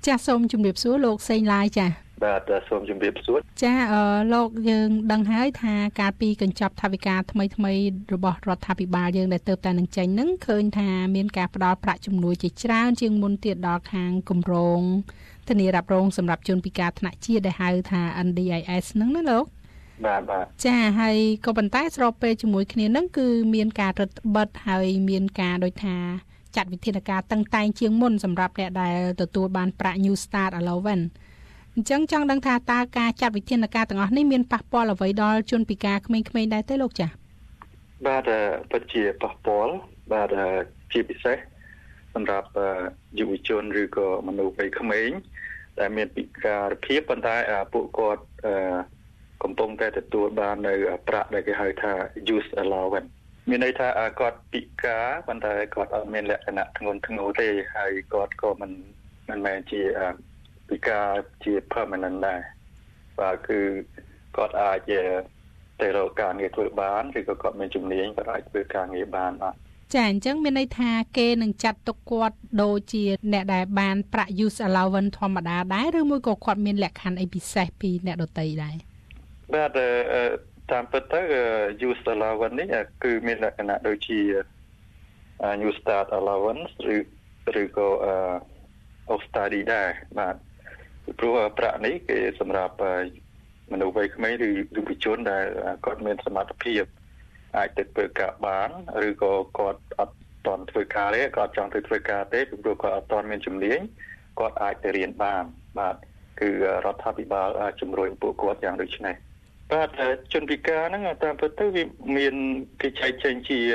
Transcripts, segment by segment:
ចាសូមជម្រាបសួរលោកសេងឡាយចាបាទសូមជម្រាបសួរចាលោកយើងដឹងហើយថាការពីកញ្ចប់ថវិកាថ្មីរបស់រដ្ឋាភិបាលយើងដែលទៅតែនឹងចេញហ្នឹងឃើញថាមានការផ្ដល់ប្រាក់ជំនួយជាច្រើនជាងមុនទៀតដល់ខាងគម្រោងធានារ៉ាប់រងសម្រាប់ជនពិការថ្នាក់ជាតិដែលហៅថា NDIS ហ្នឹងណាលោកបាទចាហើយក៏ប៉ុន្តែស្របពេលជាមួយគ្នាហ្នឹងគឺមានការរឹតបន្តឹងហើយមានការដូចថាចាត់វិធានការតឹងតែងជាងមុនសម្រាប់អ្នកដែលទទួលបានប្រាក់ New Start Allowance អញ្ចឹងចង់ដឹងថាតើការចាត់វិធានការទាំងអស់នេះមានប៉ះពាល់អ្វីដល់ជនពិការក្មេងៗដែរទេលោកចា៎បាទពិតជាប៉ះពាល់បាទជាពិសេសសម្រាប់យុវជនឬក៏មនុស្សវ័យក្មេងដែលមានពិការភាពប៉ុន្តែពួកគាត់កំពុងតែទទួលបាននៅប្រាក់ដែលគេហៅថា Youth Allowance មានន័យថាគាត់ពិការប៉ុន្តែគាត់អត់មានលក្ខណៈធ្ងន់ធ្ងរទេហើយគាត់ក៏មិនមែនជាពិការជា permanent ដែរបាទគឺគាត់អាចទៅរកការងារធ្វើបានឬក៏គាត់មានជំនាញគាត់អាចធ្វើការងារបានបាទចាអញ្ចឹងមានន័យថាគេនឹងចាត់ទុកគាត់ដូចជាអ្នកដែលបានប្រាក់ Youth Allowance ធម្មតាដែរឬមួយក៏គាត់មានលក្ខខណ្ឌអីពិសេសពីអ្នកដទៃដែរបាទតាមពិតទៅ Youth Allowance នេះគឺមានលក្ខណៈដូចជា New Start Allowance ឬក៏Study ដែរបាទព្រោះប្រាក់នេះគេសម្រាប់មនុស្សវ័យក្មេងឬយុវជនដែលគាត់មានសមត្ថភាពអាចទៅធ្វើការបានឬក៏គាត់អត់តន់ធ្វើការទេគាត់ចង់ទៅធ្វើការទេព្រោះគាត់អត់តន់មានជំនាញគាត់អាចទៅរៀនបានបាទគឺរដ្ឋាភិបាលជំរុញពួកគាត់យ៉ាងដូចនេះបាទជនពិការហ្នឹងតាមពិតទៅវាមានគេចែកចេញជា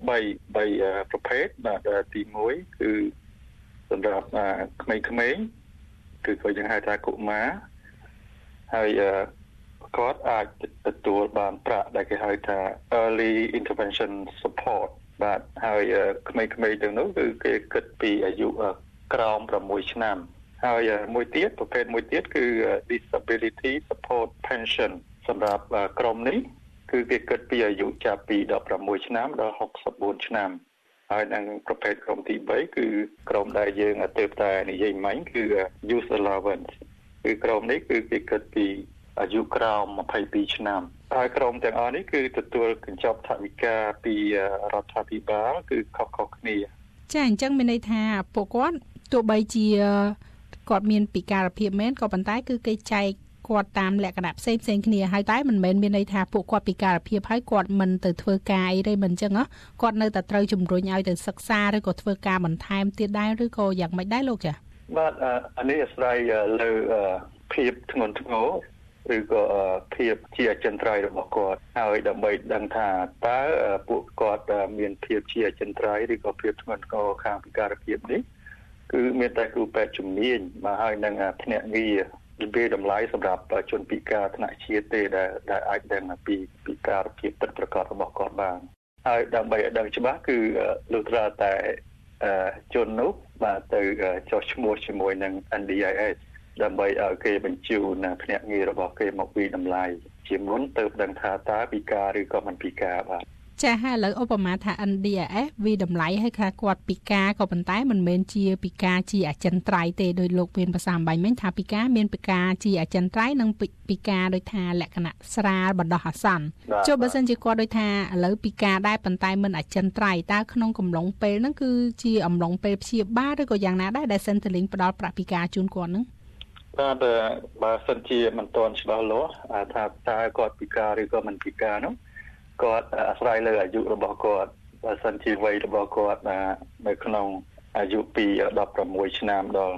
3ប្រភេទបាទទី1គឺសម្រាប់ក្មេងៗគឺគាត់យើងហៅថាកុមារហើយគាត់អាចទទួលបានប្រាក់ដែលគេហៅថា Early Intervention Support បាទហើយក្មេងៗទាំងនោះគឺគេគិតពីអាយុក្រោម6ឆ្នាំហើយប្រភេទមួយទៀតគឺ Disability Support Pension សម្រាប់ក្រុមនេះគឺគេគិតពីអាយុចាប់ពី16ឆ្នាំដល់64ឆ្នាំហើយនឹងប្រភេទក្រុមទី3គឺក្រុមដែលយើងទើបតែនិយាយមិញគឺ Youth Allowance គឺក្រុមនេះគឺគេគិតពីអាយុក្រោម22ឆ្នាំហើយក្រុមទាំងអស់នេះគឺទទួលកញ្ចប់ថវិកាពីរដ្ឋាភិបាលគឺខុសៗគ្នាចាអញ្ចឹងមានន័យថាពួកគាត់ទោះបីជាគាត់មានពិការភាពមែនក៏ប៉ុន្តែគឺគេចែកគាត់តាមលក្ខណៈផ្សេងគ្នាហើយតែមិនមែនមានន័យថាពួកគាត់ពិការភាពហើយគាត់មិនទៅធ្វើការអីទេមិនអញ្ចឹងគាត់នៅតែត្រូវជំរុញឲ្យទៅសិក្សាឬក៏ធ្វើការបន្ថែមទៀតដែរឬក៏យ៉ាងម៉េចដែរលោកចាបាទអានេះអាស្រ័យលើភាពធ្ងន់ធ្ងរឬក៏ភាពជាអចិន្ត្រៃយ៍របស់គាត់ហើយដើម្បីដឹងថាតើពួកគាត់មានភាពជាអចិន្ត្រៃយ៍ឬក៏ភាពធ្ងន់ធ្ងរខាងពិការភាពនេះគឺមានតែគ្រូពេទ្យជំនាញមកហើយនឹងភ្នាក់ងារវិតម្លៃសម្រាប់ជនពិការថ្នាក់ជាតិទេដែលអាចដឹងពីពិការភាពពិតប្រាកដរបស់គាត់បានហើយដើម្បីឲ្យដឹងច្បាស់គឺលុះត្រាតែជននោះបាទទៅចុះឈ្មោះជាមួយនឹង NDIS ដើម្បីឲ្យគេបញ្ជូនភ្នាក់ងាររបស់គេមកវិតម្លៃជាមុនទៅដឹងថាតើពិការឬក៏មិនពិការបាទចាហើយឥឡូវឧបមាថា NDIS វិតម្លៃឲ្យថាគាត់ពិការក៏ប៉ុន្តែមិនមែនជាពិការជាអចិន្ត្រៃយ៍ទេដោយលោកមានភាសាអំបញ្ញមិញថាពិការមានពិការជាអចិន្ត្រៃយ៍និងពិការដោយថាលក្ខណៈស្រាលបណ្ដោះអាសន្នចុះបើសិនជាគាត់ដោយថាឥឡូវពិការដែរប៉ុន្តែមិនអចិន្ត្រៃយ៍តើក្នុងកំឡុងពេលហ្នឹងគឺជាអំឡុងពេលព្យាបាលឬក៏យ៉ាងណាដែរដែល Centrelink ផ្ដល់ប្រាក់ពិការជូនគាត់ហ្នឹងបាទបើសិនជាមិនទាន់ច្បាស់លាស់ថាតើគាត់ពិការឬក៏មិនពិការនោះគាត់អាស្រ័យលើអាយុរបស់គាត់បើសិនជាវ័យរបស់គាត់នៅក្នុងអាយុពី16ឆ្នាំដល់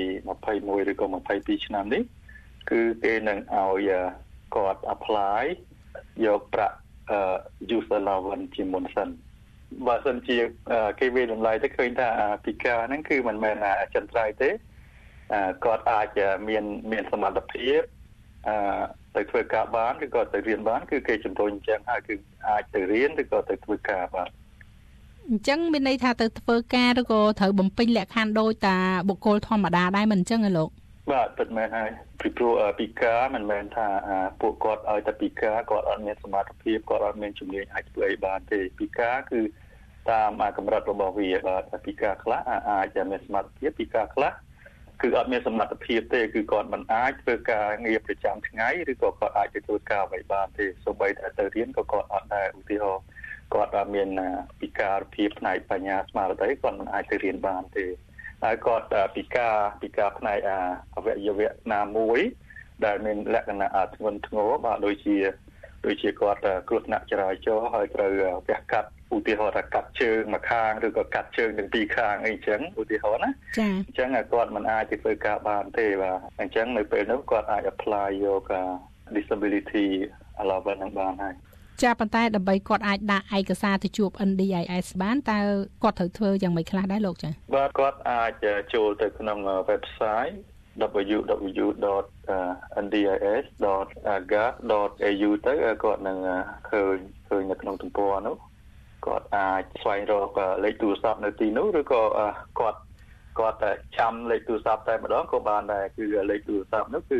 21ឬក៏22ឆ្នាំនេះគឺគេនឹងឲ្យគាត់ apply យកប្រាក់Youth Allowance ជាមុនសិនបើសិនជាគេវិតម្លៃទៅឃើញថាពិការហ្នឹងគឺមិនមែនអចិន្ត្រៃយ៍ទេគាត់អាចមានសមត្ថភាពទៅធ្វើការបានឬក៏ទៅរៀនបានគឺគេជំរុញអញ្ចឹងហើយគឺអាចទៅរៀនឬក៏ទៅធ្វើការបានអញ្ចឹងមានន័យថាទៅធ្វើការឬក៏ត្រូវបំពេញលក្ខខណ្ឌដូចតាបុគ្គលធម្មតាដែរមិនអញ្ចឹងហ៎លោកបាទពិតមែនហើយពីព្រោះពិការមិនមែនថាពួកគាត់ឲ្យតែពិការគាត់អត់មានសមត្ថភាពគាត់អត់មានជំនាញអាចធ្វើអីបានទេពិការគឺតាមកម្រិតរបស់វាបាទពិការខ្លះអាចមានសមត្ថភាពពិការខ្លះគឺអត់មានសមត្ថភាពទេគឺគាត់មិនអាចធ្វើការងារប្រចាំថ្ងៃឬក៏គាត់អាចទៅធ្វើការអ្វីបានទេសូម្បីតែទៅរៀនក៏គាត់អត់ដែរឧទាហរណ៍គាត់មានពិការភាពផ្នែកបញ្ញាស្មារតីគាត់មិនអាចទៅរៀនបានទេហើយគាត់ពិការផ្នែកអវយវៈណាមួយដែលមានលក្ខណៈធ្ងន់ធ្ងរបាទដូចជាគាត់គ្រោះថ្នាក់ចរាចរណ៍ហើយត្រូវវះកាត់ឧទាហរណ៍ថាកាត់ជើងមួយខាងឬក៏កាត់ជើងទាំងពីរខាងអីចឹងឧទាហរណ៍ណាចា៎អញ្ចឹងគាត់មិនអាចទៅធ្វើការបានទេបាទអញ្ចឹងនៅពេលនោះគាត់អាច apply យក disability allowance នឹងបានហើយចាប៉ុន្តែដើម្បីគាត់អាចដាក់ឯកសារទៅជួប NDIS បានតើគាត់ត្រូវធ្វើយ៉ាងម៉េចខ្លះដែរលោកចាបាទគាត់អាចចូលទៅក្នុង website www.ndis.aga.au ទៅគាត់នឹងឃើញនៅក្នុងទំព័រនោះគាត់អាចស្វែងរកលេខទូរស័ព្ទនៅទីនោះឬក៏គាត់ចាំលេខទូរស័ព្ទតែម្ដងក៏បានដែរគឺលេខទូរស័ព្ទនោះគឺ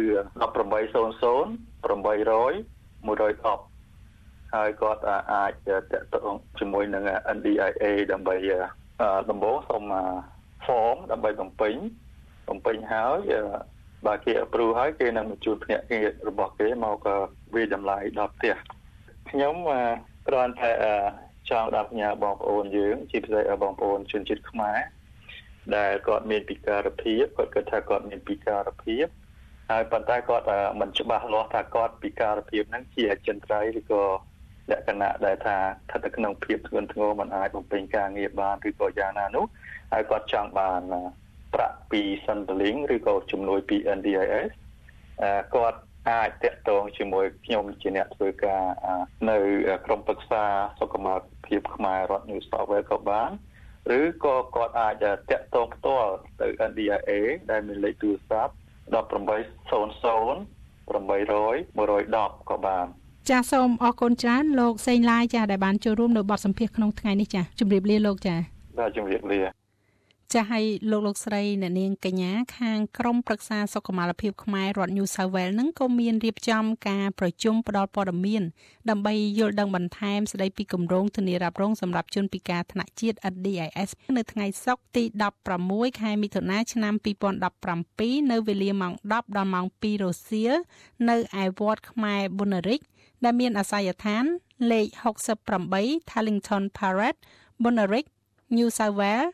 1800 800 110ហើយគាត់អាចតាក់ទងជាមួយនឹង NDIA ដើម្បីដំបូងសូម form ដើម្បីបំពេញហើយបើគេ approve ហើយគេនឹងបញ្ជូនភ្នាក់ងាររបស់គេមកវាតម្លៃដល់ផ្ទះខ្ញុំគ្រាន់តែចង់ដាក់ផ្ញើបងប្អូនយើងជាពិសេសបងប្អូនជនជាតិខ្មែរដែលគាត់មានពិការភាពគាត់គិតថាគាត់មានពិការភាពហើយប៉ុន្តែគាត់មិនច្បាស់លាស់ថាគាត់ពិការភាពហ្នឹងជាអចិន្ត្រៃយ៍ឬក៏លក្ខណៈដែលថាស្ថិតនៅក្នុងភាពធ្ងន់ធ្ងរមិនអាចបំពេញការងារបានឬក៏យ៉ាងណានោះហើយគាត់ចង់បានប្រាក់ពី Centrelink ឬក៏ជំនួយពី NDIS គាត់អាចតាក់ទងជាមួយខ្ញុំជាអ្នកធ្វើការនៅក្រុមប្រឹក្សាសុខុមាលភាពខ្មែររដ្ឋ New South Wales ក៏បានឬក៏គាត់អាចតាក់ទងផ្ទាល់ទៅ NDIA ដែលមានលេខទូរស័ព្ទ1800 800 110ក៏បានចាសសូមអរគុណច្រើនលោកសេងឡាយចាសដែលបានចូលរួមនៅបទសម្ភាសន៍ក្នុងថ្ងៃនេះចាសជម្រាបលាលោកចាសបាទជម្រាបលាចាសឲ្យលោកស្រីអ្នកនាងកញ្ញាខាងក្រមប្រឹក្សាសុខុមាលភាពខ្មែររដ្ឋ New South Wales នឹងក៏មានរៀបចំការប្រជុំផ្តល់ព័ត៌មានដើម្បីយល់ដឹងបន្ថែមស្ដីពីគម្រោងធានារ៉ាប់រងសម្រាប់ជនពិការថ្នាក់ជាតិ NDIS នៅថ្ងៃសុក្រទី16ខែមិថុនាឆ្នាំ2017នៅវេលាម៉ោង 10 ដល់ម៉ោង 2 រសៀលនៅឯវត្តខ្មែរប៊ុនរិកដែលមានអាសយដ្ឋានលេខ68 Tallington Parade Bunnerik New South Wales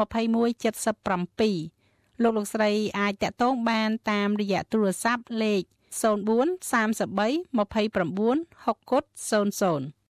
2177លោកស្រីអាចតាក់ទងបានតាមរយៈទូរស័ព្ទលេខ04 33 29 60 00